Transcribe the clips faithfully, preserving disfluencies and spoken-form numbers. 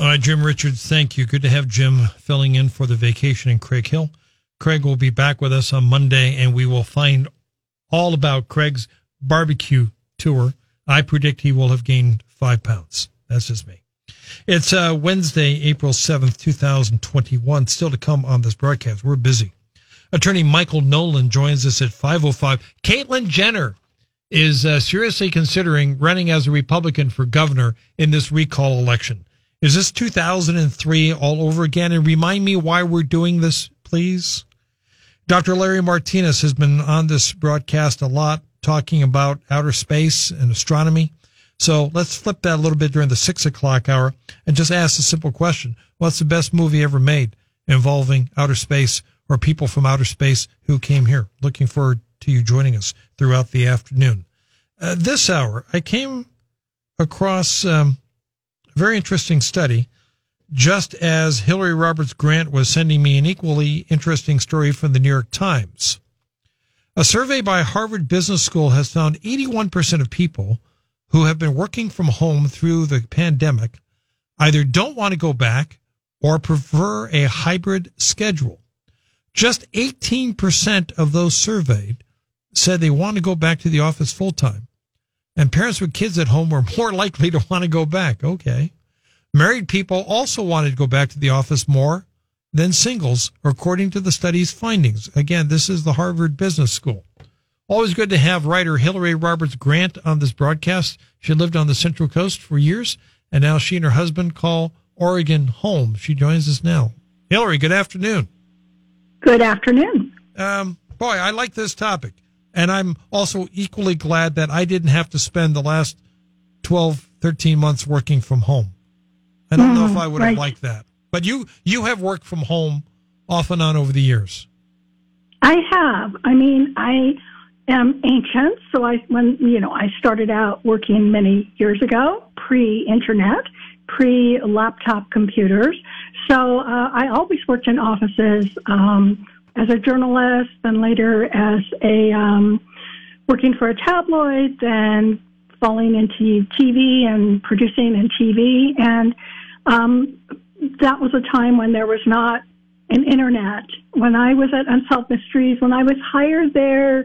Uh, Jim Richards, thank you. Good to have Jim filling in for the vacation in Craig Hill. Craig will be back with us on Monday, and we will find all about Craig's barbecue tour. I predict he will have gained five pounds. That's just me. It's uh, Wednesday, April seventh, twenty twenty-one. Still to come on this broadcast. We're busy. Attorney Michael Nolan joins us at five oh five. Caitlyn Jenner is uh, seriously considering running as a Republican for governor in this recall election. Is this two thousand three all over again? And remind me why we're doing this, please. Doctor Larry Martinez has been on this broadcast a lot, talking about outer space and astronomy. So let's flip that a little bit during the six o'clock hour and just ask a simple question. What's the best movie ever made involving outer space or people from outer space who came here? Looking forward to you joining us throughout the afternoon. Uh, this hour, I came across um, a very interesting study, just as Hillary Roberts Grant was sending me an equally interesting story from the New York Times. A survey by Harvard Business School has found eighty-one percent of people who have been working from home through the pandemic either don't want to go back or prefer a hybrid schedule. Just eighteen percent of those surveyed said they want to go back to the office full time. And parents with kids at home were more likely to want to go back. Okay. Married people also wanted to go back to the office more than singles, according to the study's findings. Again, this is the Harvard Business School. Always good to have writer Hillary Roberts Grant on this broadcast. She lived on the Central Coast for years, and now she and her husband call Oregon home. She joins us now. Hillary, good afternoon. Good afternoon. Um, boy, I like this topic. And I'm also equally glad that I didn't have to spend the last twelve, thirteen months working from home. I don't mm, know if I would have right. liked that. But you, you have worked from home off and on over the years. I have. I mean, I am ancient. So I, when, you know, I started out working many years ago, pre-internet, pre-laptop computers. So uh, I always worked in offices, um, as a journalist, then later as a um, working for a tabloid, then falling into T V and producing in T V. And um, that was a time when there was not an internet. When I was at Unsolved Mysteries, when I was hired there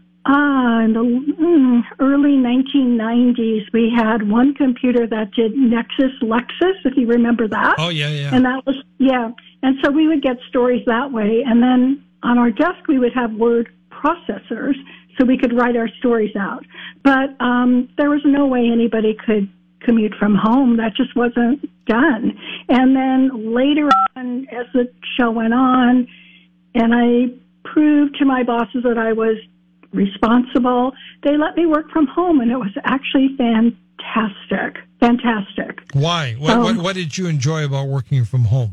uh, in the mm, early nineteen nineties, we had one computer that did Nexus Lexus, if you remember that. Oh, yeah, yeah. And that was, yeah. And so we would get stories that way. And then on our desk, we would have word processors so we could write our stories out. But um, there was no way anybody could commute from home. That just wasn't done. And then later on, as the show went on, and I proved to my bosses that I was responsible, they let me work from home, and it was actually fantastic. Fantastic. Why? What, um, what, what did you enjoy about working from home?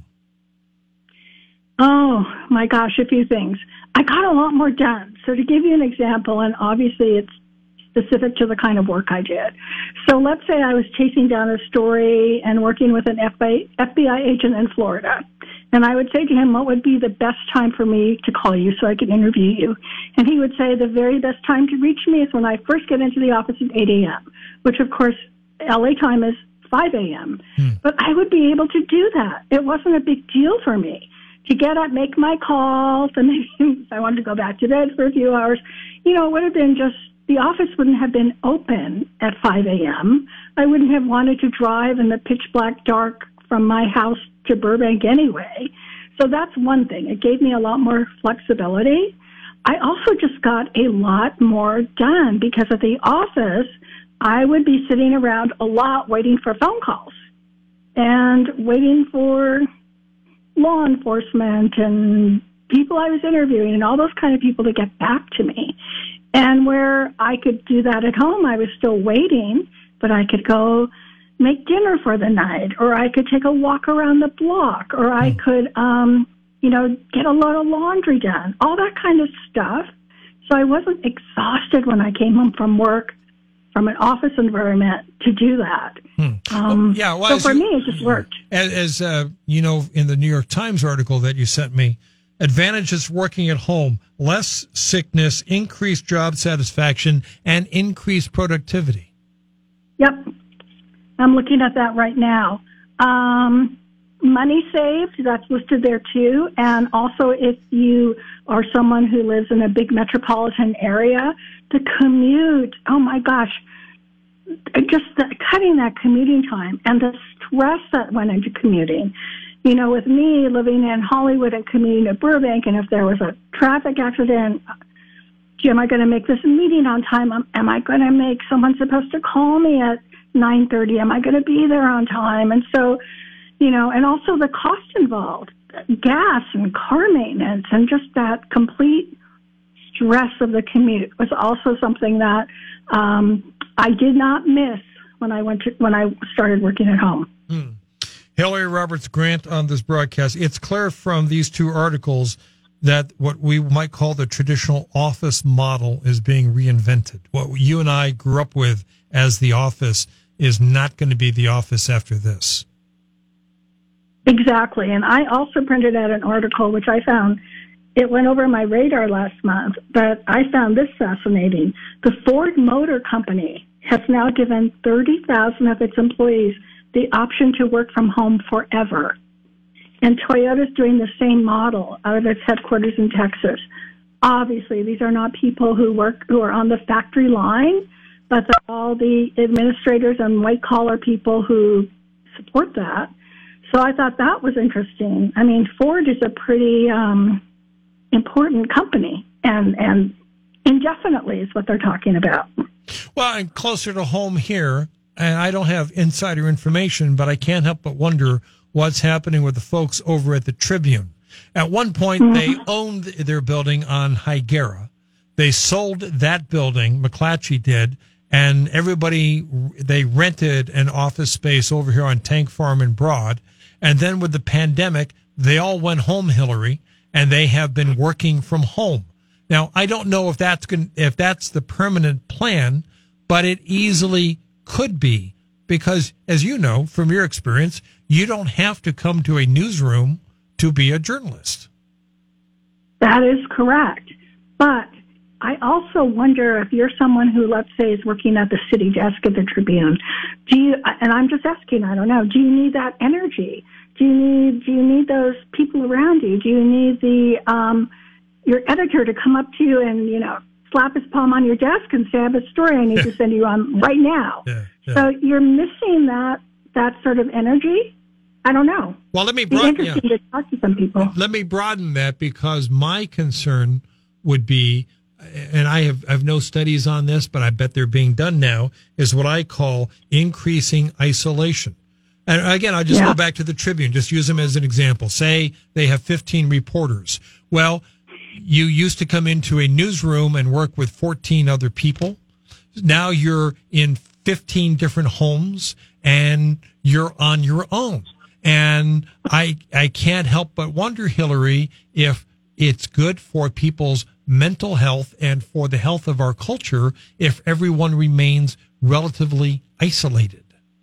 Oh, my gosh, a few things. I got a lot more done. So to give you an example, and obviously it's specific to the kind of work I did. So let's say I was chasing down a story and working with an F B I agent in Florida. And I would say to him, what would be the best time for me to call you so I could interview you? And he would say, the very best time to reach me is when I first get into the office at eight a.m., which, of course, L A time is five a.m. Hmm. But I would be able to do that. It wasn't a big deal for me to get up, make my calls, and if I wanted to go back to bed for a few hours. You know, it would have been just, the office wouldn't have been open at five a.m. I wouldn't have wanted to drive in the pitch black dark from my house to Burbank anyway. So that's one thing. It gave me a lot more flexibility. I also just got a lot more done because at the office, I would be sitting around a lot waiting for phone calls and waiting for law enforcement and people I was interviewing and all those kind of people to get back to me. And where I could do that at home, I was still waiting, but I could go make dinner for the night, or I could take a walk around the block, or I could, um, you know, get a lot of laundry done, all that kind of stuff. So I wasn't exhausted when I came home from work, from an office environment, to do that. Hmm. Um, well, yeah, well, so for you, me, it just worked. As, as uh, you know, in the New York Times article that you sent me, advantages working at home, less sickness, increased job satisfaction, and increased productivity. Yep. I'm looking at that right now. Um, money saved, that's listed there too. And also if you are someone who lives in a big metropolitan area, the commute, oh my gosh, just the, cutting that commuting time and the stress that went into commuting. You know, with me living in Hollywood and commuting to Burbank, and if there was a traffic accident, gee, am I going to make this meeting on time? Am, am I going to make someone supposed to call me at nine thirty? Am I going to be there on time? And so, you know, and also the cost involved, gas and car maintenance, and just that complete stress of the commute was also something that um, I did not miss when I went to, when I started working at home. Hmm. Hillary Roberts Grant on this broadcast. It's clear from these two articles that what we might call the traditional office model is being reinvented. What you and I grew up with as the office is not going to be the office after this. Exactly. And I also printed out an article, which I found, it went over my radar last month, but I found this fascinating. The Ford Motor Company has now given thirty thousand of its employees the option to work from home forever. And Toyota's doing the same model out of its headquarters in Texas. Obviously, these are not people who work, who are on the factory line, but they're all the administrators and white-collar people who support that. So I thought that was interesting. I mean, Ford is a pretty um, important company, and, and indefinitely is what they're talking about. Well, and closer to home here, and I don't have insider information, but I can't help but wonder what's happening with the folks over at the Tribune. At one point, mm-hmm. they owned their building on Higuera. They sold that building, McClatchy did, and everybody, they rented an office space over here on Tank Farm in Broad. And then with the pandemic, they all went home, Hillary, and they have been working from home. Now, I don't know if that's going, if that's the permanent plan, but it easily could be, because as you know from your experience, you don't have to come to a newsroom to be a journalist. That is correct. But I also wonder if you're someone who, let's say, is working at the city desk at the Tribune, do you, and I'm just asking, I don't know, do you need that energy? Do you need, do you need those people around you? Do you need the, um, your editor to come up to you and, you know, slap his palm on your desk and say, I have a story I need to send you on right now. Yeah, yeah. So you're missing that, that sort of energy. I don't know. Well, let me broaden, be interesting yeah. to talk to some people. Let me broaden that, because my concern would be, and I have, I have no studies on this, but I bet they're being done now, is what I call increasing isolation. And again, I'll just yeah. go back to the Tribune, just use them as an example. Say they have fifteen reporters. Well, you used to come into a newsroom and work with fourteen other people. Now you're in fifteen different homes and you're on your own. And I, I can't help but wonder, Hillary, if it's good for people's mental health and for the health of our culture if everyone remains relatively isolated.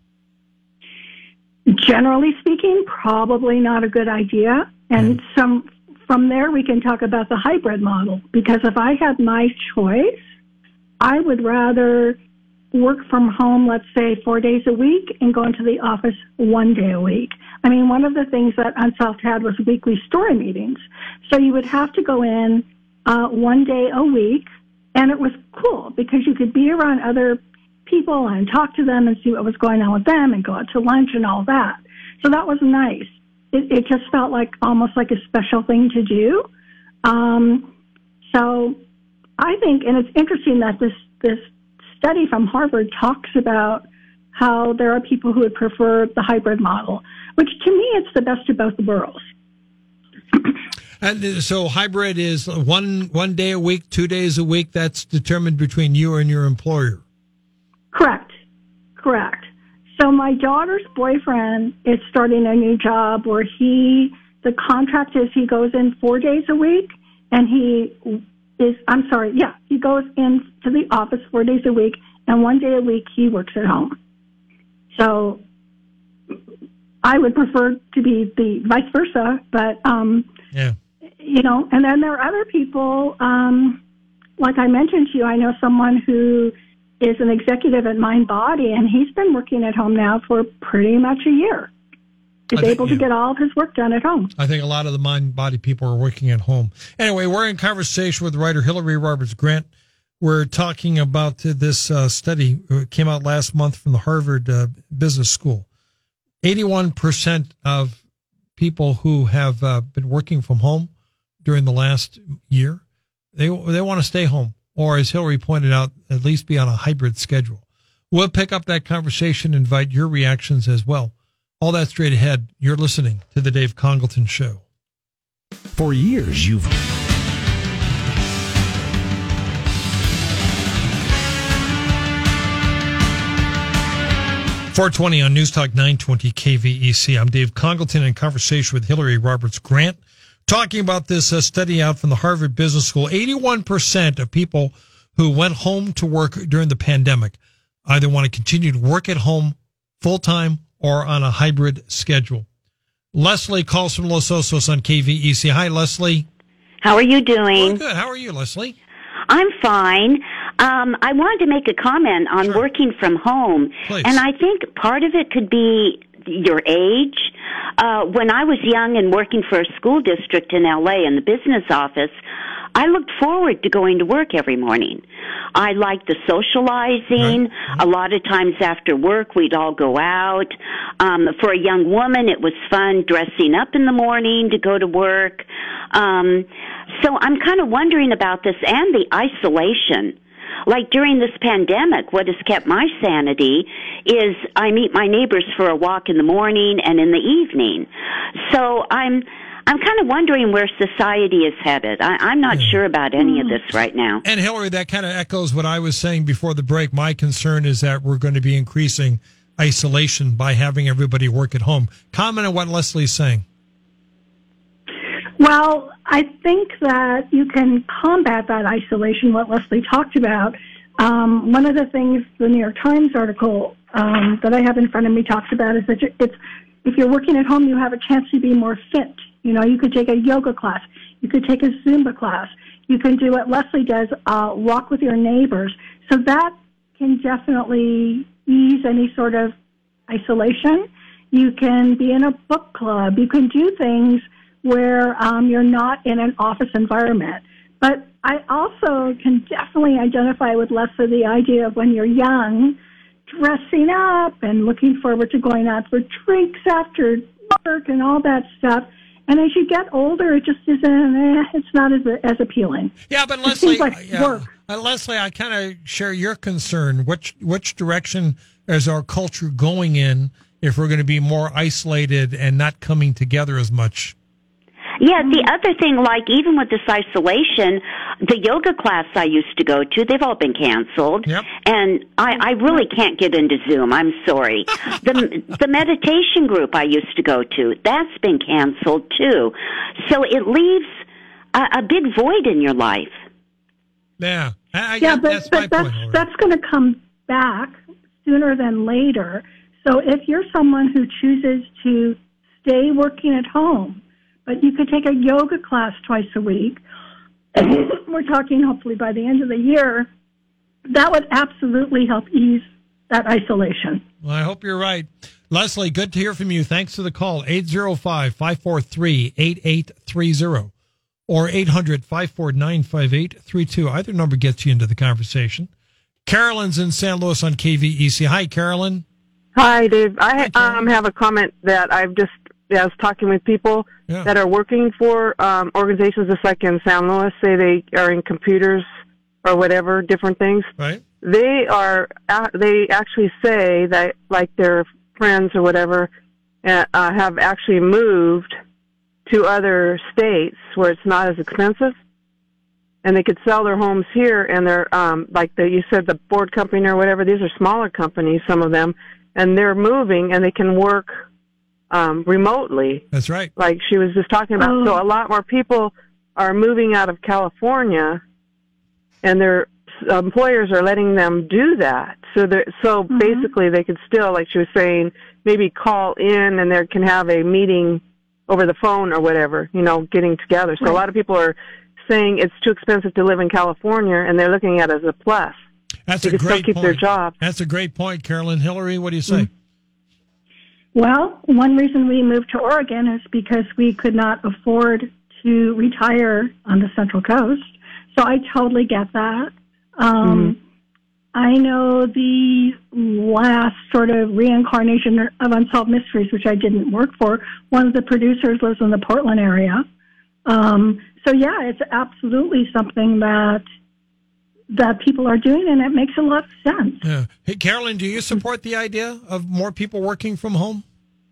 Generally speaking, probably not a good idea. And mm. some from there we can talk about the hybrid model, because if I had my choice, I would rather work from home, let's say four days a week, and go into the office one day a week. I mean, one of the things that Unsolved had was weekly story meetings. So you would have to go in uh, one day a week, and it was cool because you could be around other people and talk to them and see what was going on with them and go out to lunch and all that. So that was nice. It, it just felt like almost like a special thing to do. Um, so I think, and it's interesting that this, this study from Harvard talks about how there are people who would prefer the hybrid model, which to me, it's the best of both worlds. And so hybrid is one, one day a week, two days a week. That's determined between you and your employer. Correct. Correct. So my daughter's boyfriend is starting a new job where he, the contract is he goes in four days a week and he is, I'm sorry, yeah, he goes in to the office four days a week and one day a week he works at home. So I would prefer to be the vice versa, but, um, yeah. you know, and then there are other people, um, like I mentioned to you, I know someone who is an executive at MindBody, and he's been working at home now for pretty much a year. is think, able to yeah. get all of his work done at home. I think a lot of the mind-body people are working at home. Anyway, we're in conversation with writer Hillary Roberts Grant. We're talking about this uh, study. It came out last month from the Harvard uh, Business School. eighty-one percent of people who have uh, been working from home during the last year, they they want to stay home, or as Hillary pointed out, at least be on a hybrid schedule. We'll pick up that conversation, invite your reactions as well. All that straight ahead. You're listening to The Dave Congleton Show. For years, you've... four twenty on News Talk nine twenty K V E C. I'm Dave Congleton in conversation with Hillary Roberts Grant, talking about this uh, study out from the Harvard Business School. eighty-one percent of people who went home to work during the pandemic either want to continue to work at home full-time or on a hybrid schedule. Leslie calls from Los Osos on K V E C. Hi, Leslie. How are you doing? Oh, good. How are you, Leslie? I'm fine. Um, I wanted to make a comment on Sure. working from home. Please. And I think part of it could be your age. Uh, when I was young and working for a school district in L A in the business office, I looked forward to going to work every morning. I liked the socializing. Right. A lot of times after work, we'd all go out. Um, for a young woman, it was fun dressing up in the morning to go to work. Um, so I'm kind of wondering about this and the isolation. Like during this pandemic, what has kept my sanity is I meet my neighbors for a walk in the morning and in the evening. So I'm I'm kind of wondering where society is headed. I, I'm not Yeah. sure about any of this right now. And Hillary, that kind of echoes what I was saying before the break. My concern is that we're going to be increasing isolation by having everybody work at home. Comment on what Leslie's saying. Well, I think that you can combat that isolation, what Leslie talked about. Um, one of the things the New York Times article um, that I have in front of me talks about is that you- it's if you're working at home, you have a chance to be more fit. You know, you could take a yoga class. You could take a Zumba class. You can do what Leslie does, uh, walk with your neighbors. So that can definitely ease any sort of isolation. You can be in a book club. You can do things where um, you're not in an office environment. But I also can definitely identify with Leslie the idea of when you're young, dressing up and looking forward to going out for drinks after work and all that stuff. And as you get older, it just isn't, eh, it's not as, as appealing. Yeah, but It Leslie, seems like yeah, work. uh, Leslie, I kind of share your concern. Which which direction is our culture going in if we're going to be more isolated and not coming together as much? Yeah, the other thing, like even with this isolation, the yoga class I used to go to, they've all been canceled. Yep. And I, I really can't get into Zoom. I'm sorry. the the meditation group I used to go to, that's been canceled too. So it leaves a, a big void in your life. Yeah, I, I, Yeah, but, that's my but that's, point. Hillary. that's going to come back sooner than later. So if you're someone who chooses to stay working at home, but you could take a yoga class twice a week, we're talking hopefully by the end of the year, that would absolutely help ease that isolation. Well, I hope you're right. Leslie, good to hear from you. Thanks for the call. eight oh five, five four three, eight eight three oh or eight hundred, five four nine, five eight three two. Either number gets you into the conversation. Carolyn's in San Luis on K V E C. Hi, Carolyn. Hi, Dave. I Hi, Carolyn. um, have a comment that I've just I was talking with people Yeah. that are working for um, organizations just like in San Luis, say they are in computers or whatever, different things. Right? They are uh, they actually say that like their friends or whatever uh, uh, have actually moved to other states where it's not as expensive, and they could sell their homes here. And they're um, like the, you said, the board company or whatever. These are smaller companies, some of them, and they're moving and they can work um, remotely. That's right. Like she was just talking about. Oh. So a lot more people are moving out of California, and their employers are letting them do that. So they're, so Mm-hmm. basically they could still, like she was saying, maybe call in and they can have a meeting over the phone or whatever, you know, getting together. So Right. a lot of people are saying it's too expensive to live in California, and they're looking at it as a plus. That's They a can still great keep point. their job. That's a great point, Carolyn. Hillary, what do you say? Mm-hmm. Well, one reason we moved to Oregon is because we could not afford to retire on the Central Coast. So I totally get that. Um, mm-hmm. I know the last sort of reincarnation of Unsolved Mysteries, which I didn't work for, one of the producers lives in the Portland area. Um, so, yeah, it's absolutely something that that people are doing, and it makes a lot of sense. Yeah. Hey, Carolyn, do you support the idea of more people working from home?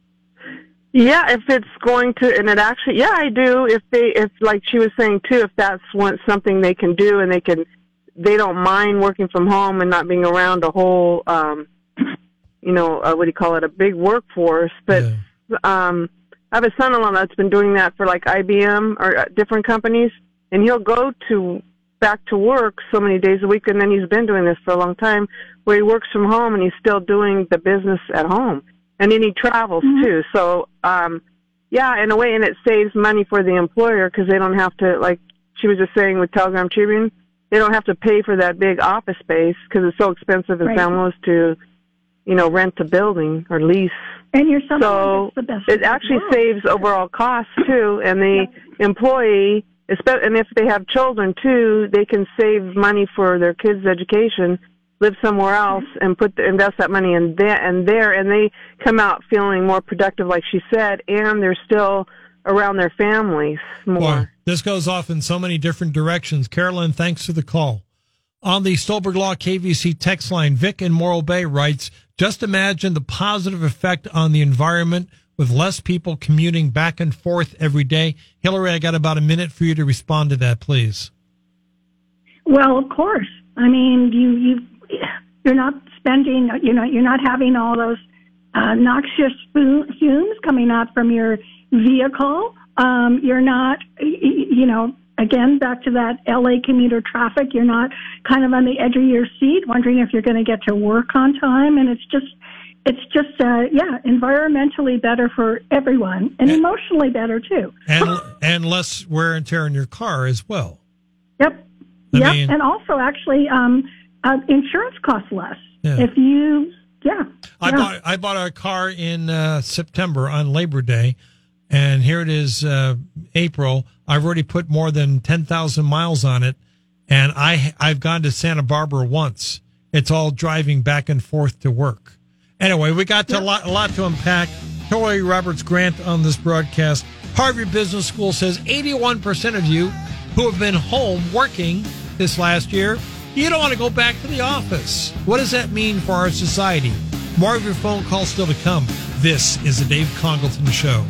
Yeah, if it's going to, and it actually, yeah, I do. If they, if like she was saying too, if that's one, something they can do, and they can, they don't mind working from home and not being around a whole, um, you know, uh, what do you call it, a big workforce. But yeah. um, I have a son-in-law that's been doing that for like I B M or uh, different companies, and he'll go to back to work so many days a week, and then he's been doing this for a long time, where he works from home and he's still doing the business at home. And then he travels, mm-hmm. too. So, um, yeah, in a way, and it saves money for the employer because they don't have to, like she was just saying with Telegram Tribune, they don't have to pay for that big office space because it's so expensive in right. San Luis to, you know, rent a building or lease. And your son so the best it actually saves overall costs, too. And the yeah. employee, and if they have children, too, they can save money for their kids' education, live somewhere else, and put the, invest that money in there and there, and they come out feeling more productive, like she said, and they're still around their families more. Boy, this goes off in so many different directions. Carolyn, thanks for the call. On the Stolberg Law K V C text line, Vic in Morro Bay writes, just imagine the positive effect on the environment with less people commuting back and forth every day. Hillary, I got about a minute for you to respond to that, please. Well, of course. I mean, you, you, you're not spending, you know, you're not having all those uh, noxious fumes coming out from your vehicle. Um, you're not, you know, again, back to that L A commuter traffic. You're not kind of on the edge of your seat wondering if you're going to get to work on time. And it's just, it's just, uh, yeah, environmentally better for everyone and, and emotionally better, too. And and less wear and tear in your car as well. Yep. I yep. mean, and also, actually, um, uh, insurance costs less. Yeah. If you, yeah. I yeah. bought I bought a car in uh, September on Labor Day, and here it is uh, April. I've already put more than ten thousand miles on it, and I, I've gone to Santa Barbara once. It's all driving back and forth to work. Anyway, we got to yep. a, lot, a lot to unpack. Hillary Roberts Grant on this broadcast. Harvard Business School says eighty-one percent of you who have been home working this last year, you don't want to go back to the office. What does that mean for our society? More of your phone calls still to come. This is the Dave Congleton Show.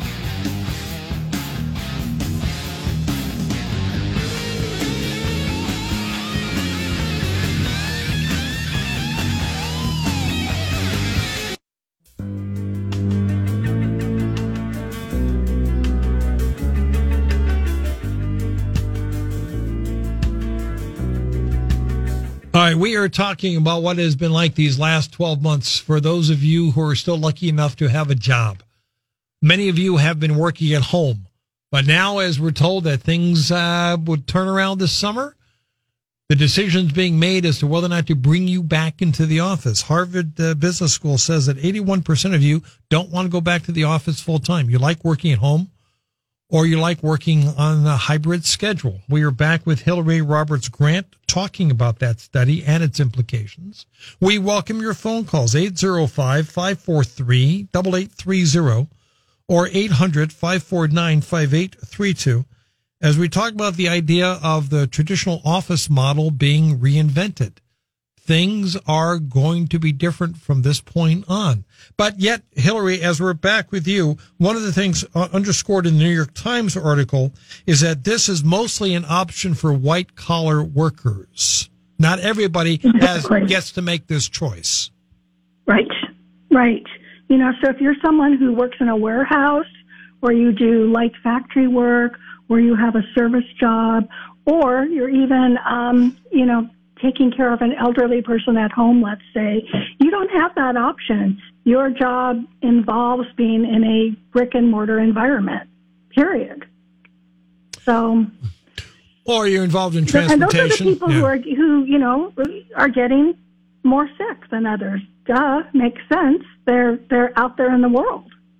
All right, we are talking about what it has been like these last twelve months for those of you who are still lucky enough to have a job. Many of you have been working at home, but now as we're told that things uh, would turn around this summer, the decision's being made as to whether or not to bring you back into the office. Harvard uh, Business School says that eighty-one percent of you don't want to go back to the office full time. You like working at home, or you like working on a hybrid schedule. We are back with Hillary Roberts Grant talking about that study and its implications. We welcome your phone calls, eight oh five, five four three, eight eight three oh or eight hundred, five four nine, five eight three two, as we talk about the idea of the traditional office model being reinvented. Things are going to be different from this point on. But yet, Hillary, as we're back with you, one of the things uh, underscored in the New York Times article is that this is mostly an option for white-collar workers. Not everybody has gets to make this choice. Right, right. You know, so if you're someone who works in a warehouse, or you do light factory work, or you have a service job, or you're even, um, you know, taking care of an elderly person at home, let's say, you don't have that option. Your job involves being in a brick and mortar environment, period. So, or you're involved in transportation. And those are the people yeah. who are, who, you know, are getting more sick than others. Duh, makes sense. They're, they're out there in the world.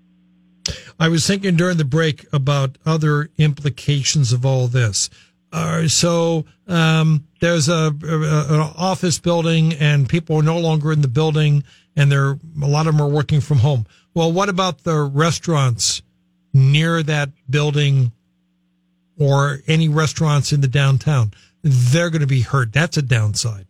I was thinking during the break about other implications of all this. Uh, so um, there's a, a an office building, and people are no longer in the building, and they're a lot of them are working from home. Well, what about the restaurants near that building, or any restaurants in the downtown? They're going to be hurt. That's a downside.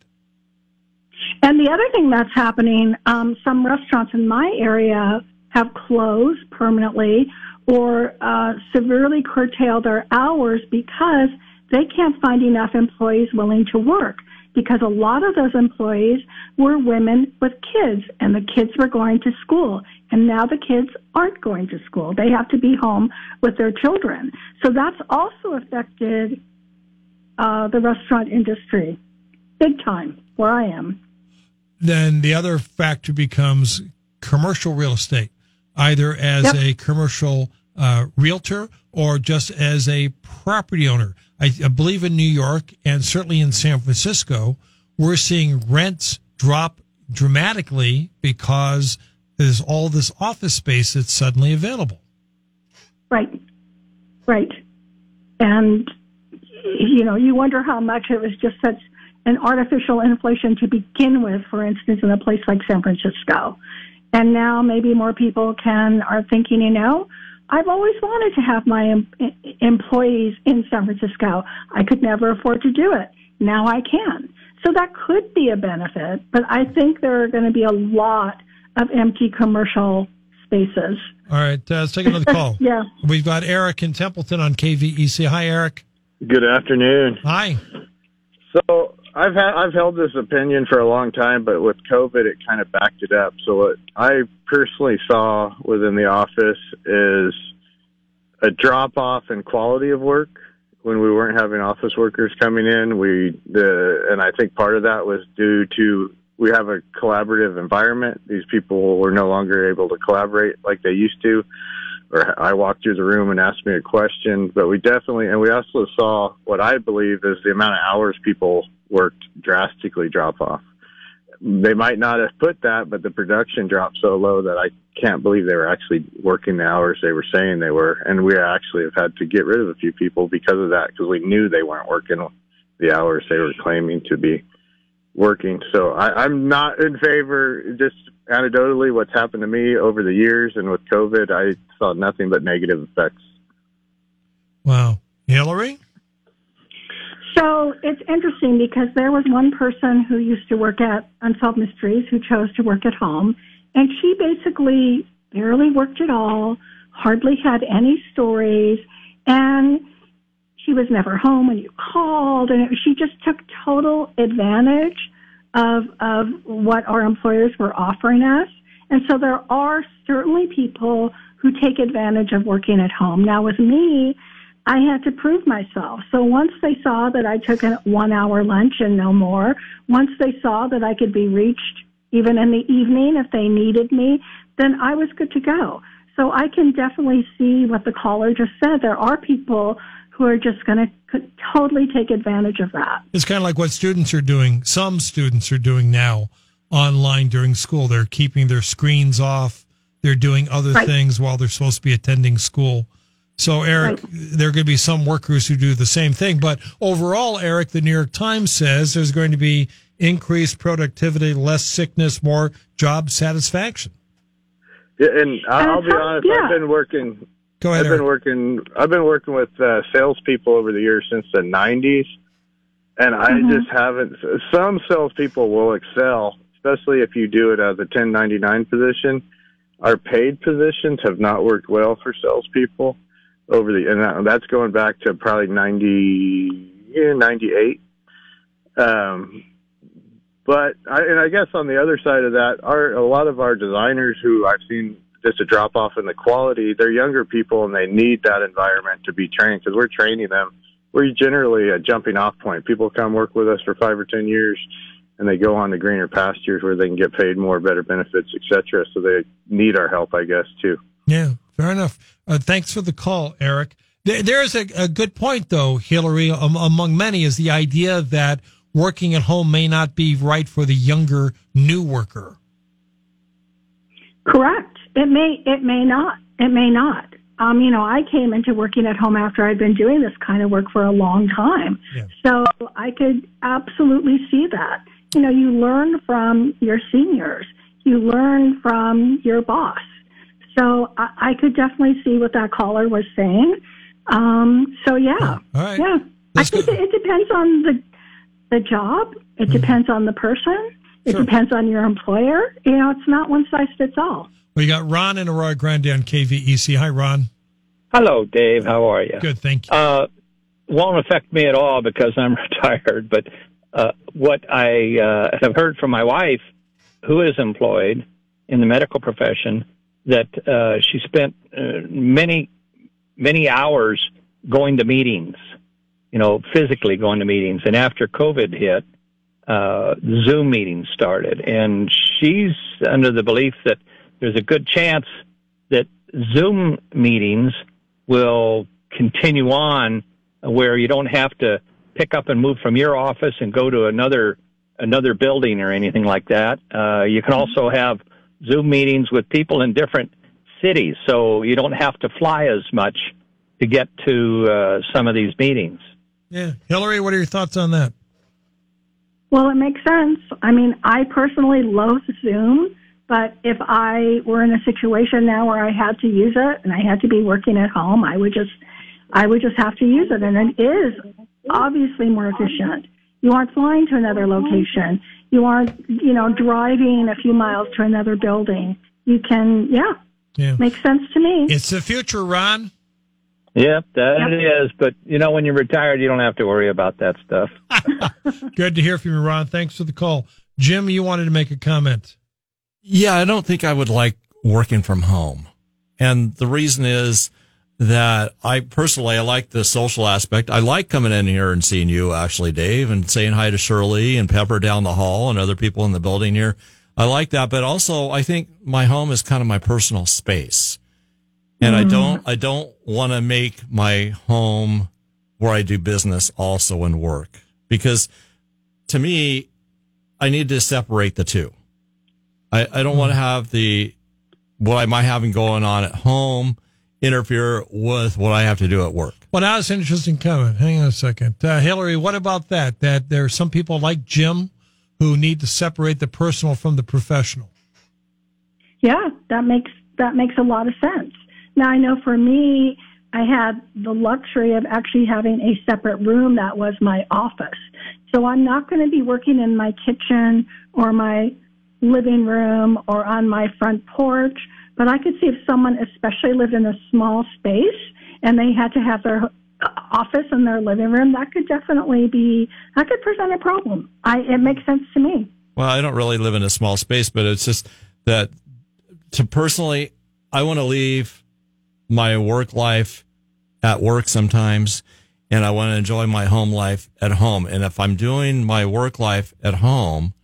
And the other thing that's happening, um, some restaurants in my area have closed permanently or uh, severely curtailed their hours because they can't find enough employees willing to work, because a lot of those employees were women with kids, and the kids were going to school. And now the kids aren't going to school. They have to be home with their children. So that's also affected uh, the restaurant industry big time where I am. Then the other factor becomes commercial real estate, either as Yep. a commercial uh, realtor or just as a property owner. I, I believe in New York and certainly in San Francisco, we're seeing rents drop dramatically because there's all this office space that's suddenly available. Right. Right. And, you know, you wonder how much it was just such an artificial inflation to begin with, for instance, in a place like San Francisco. And now maybe more people can are thinking, you know, I've always wanted to have my em- employees in San Francisco. I could never afford to do it. Now I can. So that could be a benefit, but I think there are going to be a lot of empty commercial spaces. All right, uh, let's take another call. Yeah. We've got Eric in Templeton on K V E C. Hi, Eric. Good afternoon. Hi. So I've had I've held this opinion for a long time, but with COVID, it kind of backed it up. So what I personally saw within the office is a drop off in quality of work when we weren't having office workers coming in. We the and I think part of that was due to we have a collaborative environment. These people were no longer able to collaborate like they used to. Or I walked through the room and asked me a question, but we definitely, and we also saw what I believe is the amount of hours people worked drastically drop off. They might not have put that, but the production dropped so low that I can't believe they were actually working the hours they were saying they were. And we actually have had to get rid of a few people because of that, because we knew they weren't working the hours they were claiming to be working. So I, I'm not in favor, just anecdotally, what's happened to me over the years and with COVID, I saw nothing but negative effects. Wow. Hillary? So it's interesting because there was one person who used to work at Unsolved Mysteries who chose to work at home, and she basically barely worked at all, hardly had any stories, and she was never home when you called, and it, she just took total advantage of of what our employers were offering us. And so there are certainly people who take advantage of working at home. Now with me, I had to prove myself. So once they saw that I took a one-hour lunch and no more, once they saw that I could be reached even in the evening if they needed me, then I was good to go. So I can definitely see what the caller just said. There are people who are just going to totally take advantage of that. It's kind of like what students are doing. Some students are doing now online during school. They're keeping their screens off. They're doing other Right. things while they're supposed to be attending school. So, Eric, Right. there are going to be some workers who do the same thing. But overall, Eric, the New York Times says there's going to be increased productivity, less sickness, more job satisfaction. Yeah, and I'll, I'll be Uh, honest, yeah. I've been working Go ahead, I've Eric. been working. I've been working with uh, salespeople over the years since the nineties, and I Mhm. just haven't. Some salespeople will excel, especially if you do it as a ten ninety-nine position. Our paid positions have not worked well for salespeople over the, and that, that's going back to probably ninety, yeah, ninety-eight. Um, but I, and I guess on the other side of that, our a lot of our designers who I've seen just a drop off in the quality, they're younger people and they need that environment to be trained because we're training them. We're generally a jumping off point. People come work with us for five or ten years and they go on to greener pastures where they can get paid more, better benefits, et cetera. So they need our help, I guess, too. Yeah, fair enough. Uh, thanks for the call, Eric. There, there's a, a good point, though, Hillary, um, among many, is the idea that working at home may not be right for the younger new worker. Correct. It may, it may not. It may not. um, you know, I came into working at home after I'd been doing this kind of work for a long time. Yeah. So I could absolutely see that. You know, you learn from your seniors. You learn from your boss. So I, I could definitely see what that caller was saying. Um, so, yeah. All right. Yeah. Let's I think go. it depends on the the job. It mm-hmm. depends on the person. It sure. depends on your employer. You know, it's not one size fits all. We got Ron in Arroyo Grande on K V E C. Hi, Ron. Hello, Dave. How are you? Good, thank you. Uh, won't affect me at all because I'm retired, but uh, what I uh, have heard from my wife, who is employed in the medical profession, that uh, she spent uh, many, many hours going to meetings, you know, physically going to meetings. And after COVID hit, uh, Zoom meetings started. And she's under the belief that there's a good chance that Zoom meetings will continue on where you don't have to pick up and move from your office and go to another another building or anything like that. Uh, you can also have Zoom meetings with people in different cities, so you don't have to fly as much to get to uh, some of these meetings. Yeah. Hillary, what are your thoughts on that? Well, it makes sense. I mean, I personally loathe Zoom, but if I were in a situation now where I had to use it and I had to be working at home, I would just, I would just have to use it. And it is obviously more efficient. You aren't flying to another location. You aren't, you know, driving a few miles to another building. You can, yeah, yeah. makes sense to me. It's the future, Ron. Yep, that Yep. it is. But, you know, when you're retired, you don't have to worry about that stuff. Good to hear from you, Ron. Thanks for the call. Jim, you wanted to make a comment. Yeah, I don't think I would like working from home. And the reason is that I personally, I like the social aspect. I like coming in here and seeing you, actually, Dave, and saying hi to Shirley and Pepper down the hall and other people in the building here. I like that. But also, I think my home is kind of my personal space. And mm-hmm. I don't, I don't want to make my home where I do business also and work, because to me, I need to separate the two. I, I don't mm-hmm. want to have the, what I might have going on at home interfere with what I have to do at work. Well, now it's an interesting comment. Hang on a second. Uh, Hillary, what about that? That there are some people like Jim who need to separate the personal from the professional. Yeah, that makes, that makes a lot of sense. Now, I know for me, I had the luxury of actually having a separate room that was my office. So I'm not going to be working in my kitchen or my living room or on my front porch. But I could see if someone especially lived in a small space and they had to have their office in their living room, that could definitely be, that could present a problem. I, it makes sense to me. Well, I don't really live in a small space, but it's just that to personally, I want to leave my work life at work sometimes, and I want to enjoy my home life at home. And if I'm doing my work life at home,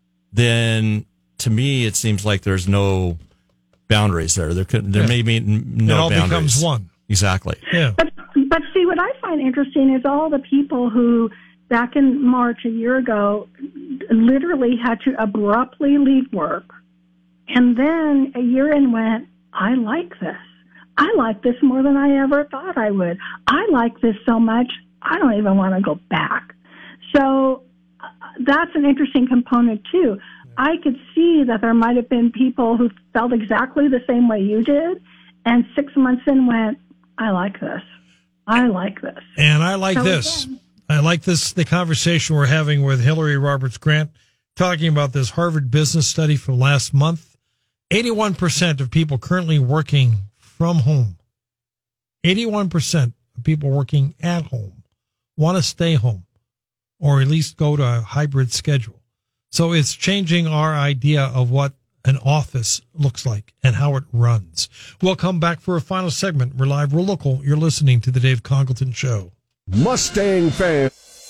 then to me, it seems like there's no boundaries there. There could, there yeah. may be no it all boundaries. Becomes one. Exactly. Yeah. But, but see, what I find interesting is all the people who back in March a year ago literally had to abruptly leave work. And then a year in went, I like this. I like this more than I ever thought I would. I like this so much, I don't even want to go back. So uh, that's an interesting component, too. I could see that there might have been people who felt exactly the same way you did, and six months in went, I like this. I like this. And I like so this. Again, I like this, the conversation we're having with Hillary Roberts Grant, talking about this Harvard Business Study from last month. eighty-one percent of people currently working from home, eighty-one percent of people working at home want to stay home or at least go to a hybrid schedule. So it's changing our idea of what an office looks like and how it runs. We'll come back for a final segment. We're live, we're local. You're listening to The Dave Congleton Show. Mustang fan.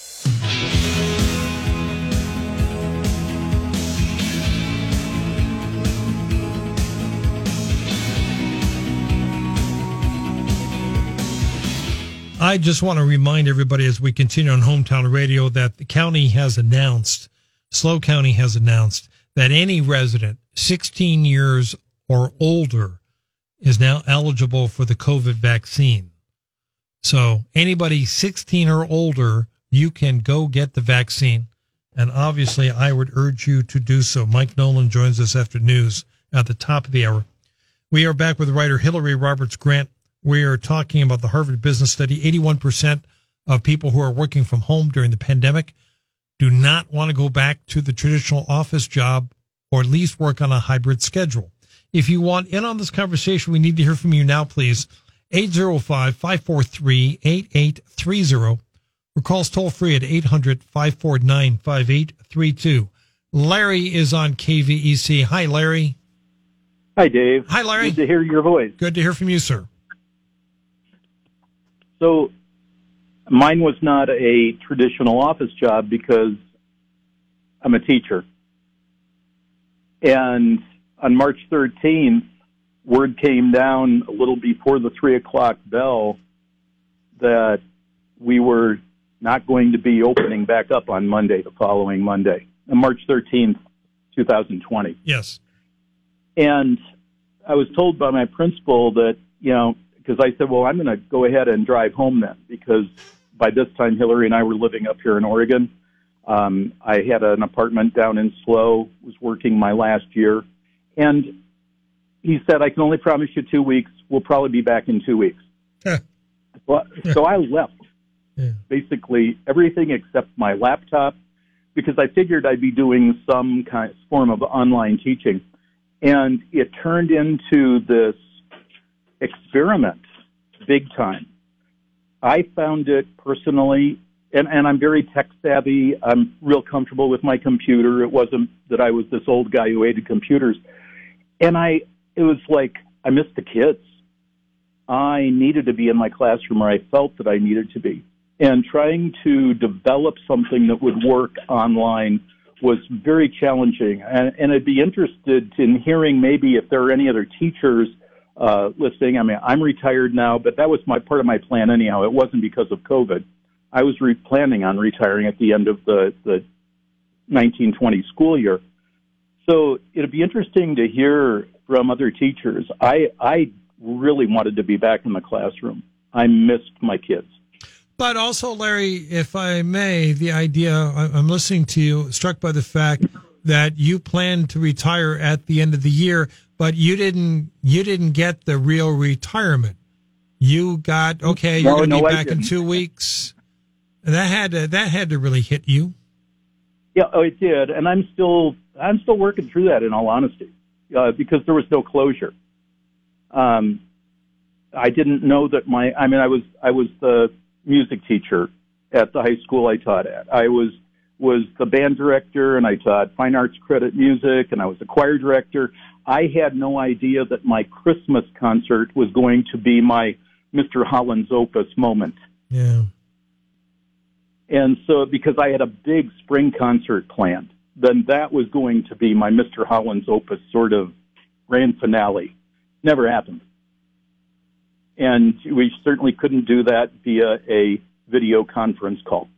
I just want to remind everybody as we continue on Hometown Radio that the county has announced, SLO County has announced that any resident sixteen years or older is now eligible for the COVID vaccine. So anybody sixteen or older, you can go get the vaccine. And obviously, I would urge you to do so. Mike Nolan joins us after news at the top of the hour. We are back with writer Hillary Roberts Grant. We are talking about the Harvard Business Study. eighty-one percent of people who are working from home during the pandemic do not want to go back to the traditional office job, or at least work on a hybrid schedule. If you want in on this conversation, we need to hear from you now, please. eight oh five, five four three, eight eight three oh, or call us toll free at eight hundred, five four nine, five eight three two. Larry is on K V E C. Hi, Larry. Hi, Dave. Hi, Larry. Good to hear your voice. Good to hear from you, sir. So, mine was not a traditional office job because I'm a teacher. And on March thirteenth, word came down a little before the three o'clock bell that we were not going to be opening back up on Monday, the following Monday, on March thirteenth, twenty twenty. Yes. And I was told by my principal that, you know, because I said, well, I'm going to go ahead and drive home then, because by this time, Hillary and I were living up here in Oregon. Um, I had an apartment down in SLO, was working my last year. And he said, I can only promise you two weeks. We'll probably be back in two weeks. Huh. Well, so I left yeah. basically everything except my laptop, because I figured I'd be doing some kind of form of online teaching. And it turned into this experiment big time. I found it personally, and, and I'm very tech savvy. I'm real comfortable with my computer. It wasn't that I was this old guy who hated computers. And I, it was like, I missed the kids. I needed to be in my classroom, or I felt that I needed to be. And trying to develop something that would work online was very challenging. And, and I'd be interested in hearing maybe if there are any other teachers uh, listening. I mean, I'm retired now, but that was my part of my plan anyhow. It wasn't because of COVID. I was re- planning on retiring at the end of the, the nineteen twenty school year. So it'd be interesting to hear from other teachers. I, I really wanted to be back in the classroom. I missed my kids. But also, Larry, if I may, the idea, I'm listening to you, struck by the fact that you plan to retire at the end of the year, but you didn't, you didn't get the real retirement. You got, okay, you're no, going to no, be I back in didn't. two weeks. That had to, that had to really hit you. Yeah, oh, it did. And I'm still, I'm still working through that in all honesty, uh, because there was no closure. Um, I didn't know that my, I mean, I was, I was the music teacher at the high school I taught at. I was was the band director, and I taught fine arts credit music, and I was the choir director. I had no idea that my Christmas concert was going to be my Mister Holland's Opus moment. Yeah. And so because I had a big spring concert planned, then that was going to be my Mister Holland's Opus sort of grand finale. Never happened. And we certainly couldn't do that via a video conference call.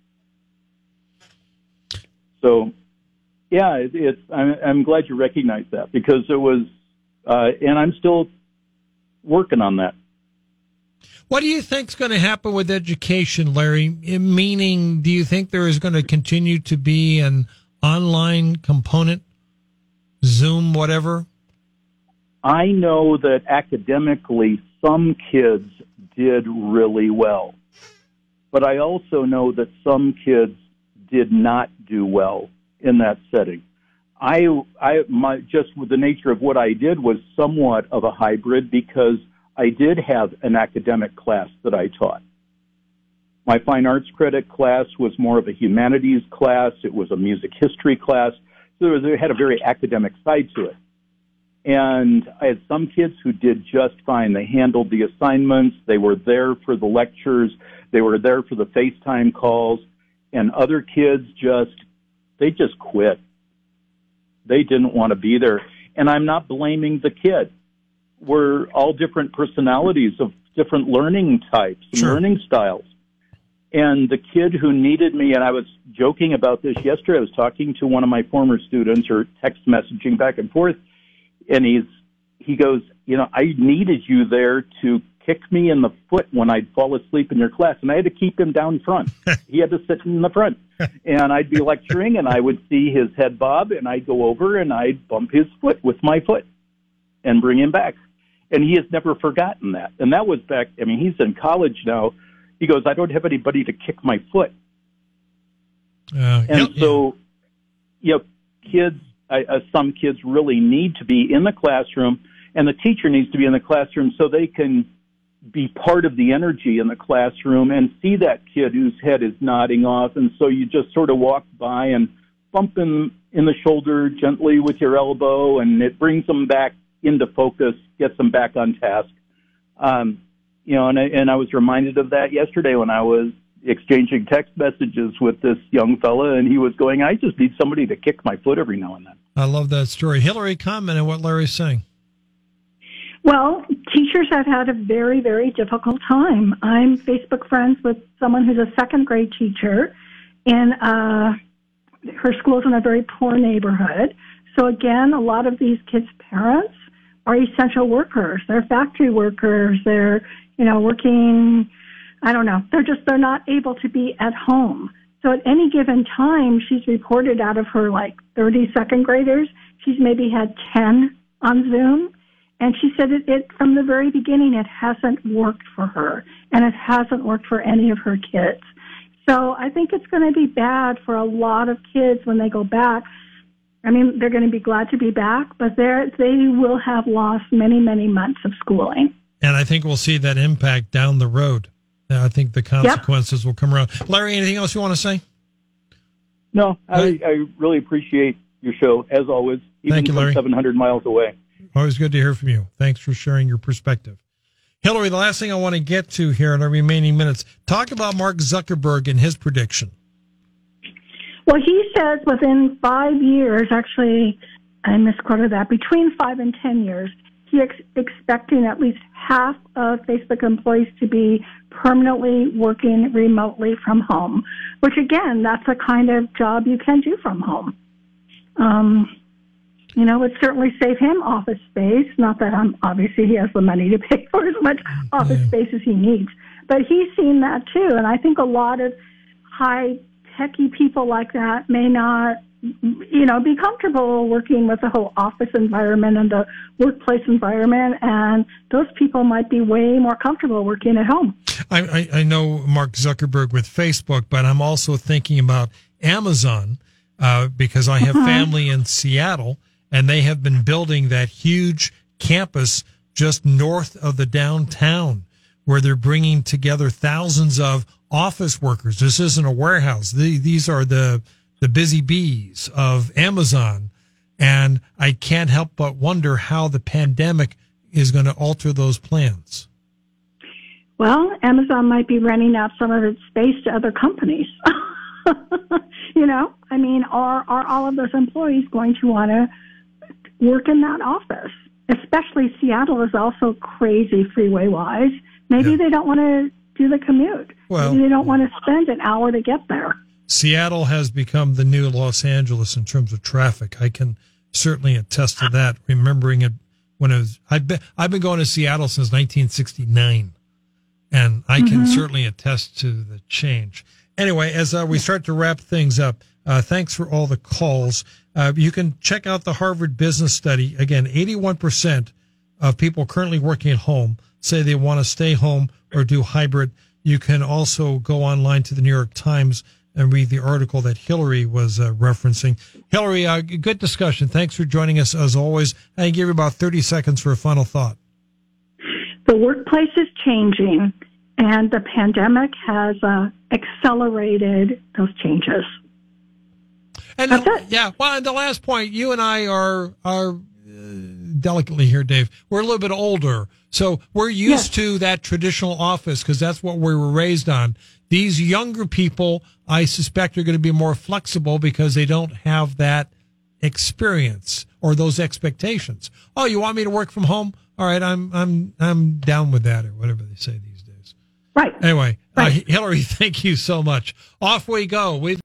So, yeah, it, it's. I'm, I'm glad you recognize that, because it was, uh, and I'm still working on that. What do you think is going to happen with education, Larry? Meaning, do you think there is going to continue to be an online component, Zoom, whatever? I know that academically, some kids did really well. But I also know that some kids did not do well in that setting. I, I, my, just with the nature of what I did was somewhat of a hybrid, because I did have an academic class that I taught. My fine arts credit class was more of a humanities class. It was a music history class. So there was, it had a very academic side to it. And I had some kids who did just fine. They handled the assignments. They were there for the lectures. They were there for the FaceTime calls. And other kids just, they just quit. They didn't want to be there. And I'm not blaming the kid. We're all different personalities of different learning types, and Sure. learning styles. And the kid who needed me, and I was joking about this yesterday, I was talking to one of my former students, or text messaging back and forth, and he's he goes, you know, I needed you there to kick me in the foot when I'd fall asleep in your class, and I had to keep him down front. He had to sit in the front, and I'd be lecturing, and I would see his head bob, and I'd go over and I'd bump his foot with my foot and bring him back. And he has never forgotten that. And that was back, I mean, he's in college now. He goes, I don't have anybody to kick my foot. Uh, and so, you know, kids, I, uh, some kids really need to be in the classroom, and the teacher needs to be in the classroom so they can be part of the energy in the classroom and see that kid whose head is nodding off. And so you just sort of walk by and bump him in the shoulder gently with your elbow, and it brings them back into focus, gets them back on task. Um, you know, and I, and I was reminded of that yesterday when I was exchanging text messages with this young fella, and he was going, I just need somebody to kick my foot every now and then. I love that story. Hillary, comment on what Larry's saying. Well, teachers have had a very, very difficult time. I'm Facebook friends with someone who's a second grade teacher, and uh, her school's in a very poor neighborhood. So again, a lot of these kids' parents are essential workers. They're factory workers. They're, you know, working, I don't know. They're just, they're not able to be at home. So at any given time, she's reported out of her like thirty second graders, she's maybe had ten on Zoom. And she said it, it from the very beginning, it hasn't worked for her, and it hasn't worked for any of her kids. So I think it's going to be bad for a lot of kids when they go back. I mean, they're going to be glad to be back, but they they will have lost many, many months of schooling. And I think we'll see that impact down the road. Uh, I think the consequences yep. will come around. Larry, anything else you want to say? No, I, I really appreciate your show, as always, even Thank you, from Larry. seven hundred miles away. Always good to hear from you. Thanks for sharing your perspective. Hillary, the last thing I want to get to here in our remaining minutes, talk about Mark Zuckerberg and his prediction. Well, he says within five years, actually, I misquoted that, between five and ten years, he's ex- expecting at least half of Facebook employees to be permanently working remotely from home, which, again, that's a kind of job you can do from home. Um, you know, it certainly save him office space. Not that I'm, obviously he has the money to pay for as much office yeah. space as he needs, but he's seen that too. And I think a lot of high techie people like that may not, you know, be comfortable working with the whole office environment and the workplace environment, and those people might be way more comfortable working at home. I, I, I know Mark Zuckerberg with Facebook, but I'm also thinking about Amazon uh, because I have uh-huh. family in Seattle, and they have been building that huge campus just north of the downtown where they're bringing together thousands of office workers. This isn't a warehouse. The, these are the the busy bees of Amazon. And I can't help but wonder how the pandemic is going to alter those plans. Well, Amazon might be renting out some of its space to other companies. You know, I mean, are, are all of those employees going to want to work in that office? Especially Seattle is also crazy freeway-wise. Maybe yeah. they don't want to do the commute. Well, Maybe they don't want to spend an hour to get there. Seattle has become the new Los Angeles in terms of traffic. I can certainly attest to that, remembering it when it was, I've been, I've been going to Seattle since nineteen sixty-nine, and I can mm-hmm. certainly attest to the change. Anyway, as uh, we start to wrap things up, uh, thanks for all the calls. Uh, you can check out the Harvard Business Study. Again, eighty-one percent of people currently working at home say they want to stay home or do hybrid. You can also go online to the New York Times and read the article that Hillary was uh, referencing. Hillary, uh, good discussion. Thanks for joining us as always. I give you about thirty seconds for a final thought. The workplace is changing, and the pandemic has uh, accelerated those changes. And That's the, it. Yeah, well, and the last point, you and I are are uh, delicately here, Dave. We're a little bit older, so we're used yes. to that traditional office because that's what we were raised on. These younger people, I suspect, are going to be more flexible because they don't have that experience or those expectations. Oh, you want me to work from home? All right, I'm I'm I'm down with that, or whatever they say these days. Right. Anyway, right. Uh, Hillary, thank you so much. Off we go. We've